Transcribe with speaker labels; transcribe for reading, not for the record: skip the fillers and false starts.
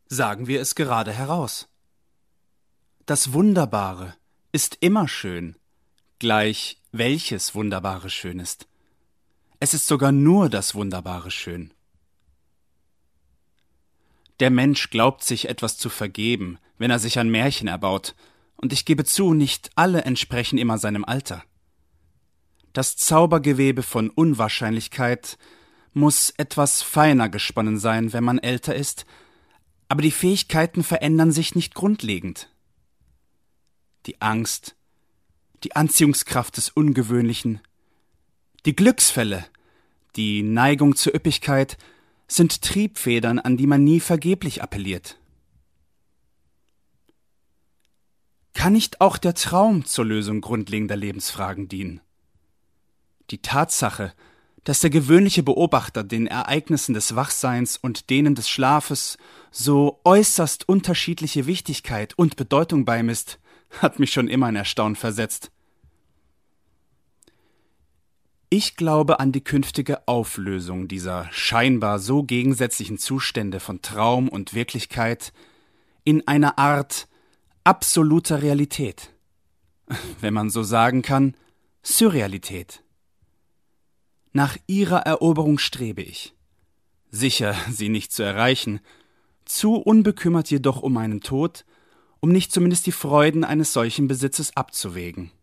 Speaker 1: Sagen wir es gerade heraus. Das Wunderbare ist immer schön, gleich welches Wunderbare schön ist. Es ist sogar nur das Wunderbare schön. Der Mensch glaubt sich etwas zu vergeben, wenn er sich ein Märchen erbaut, und ich gebe zu, nicht alle entsprechen immer seinem Alter. Das Zaubergewebe von Unwahrscheinlichkeit muss etwas feiner gesponnen sein, wenn man älter ist, aber die Fähigkeiten verändern sich nicht grundlegend. Die Angst, die Anziehungskraft des Ungewöhnlichen, die Glücksfälle, die Neigung zur Üppigkeit sind Triebfedern, an die man nie vergeblich appelliert. Kann nicht auch der Traum zur Lösung grundlegender Lebensfragen dienen? Die Tatsache, dass der gewöhnliche Beobachter den Ereignissen des Wachseins und denen des Schlafes so äußerst unterschiedliche Wichtigkeit und Bedeutung beimisst, hat mich schon immer in Erstaunen versetzt. Ich glaube an die künftige Auflösung dieser scheinbar so gegensätzlichen Zustände von Traum und Wirklichkeit in einer Art absoluter Realität, wenn man so sagen kann, Surrealität. Nach ihrer Eroberung strebe ich. Sicher, sie nicht zu erreichen, zu unbekümmert jedoch um meinen Tod, um nicht zumindest die Freuden eines solchen Besitzes abzuwägen.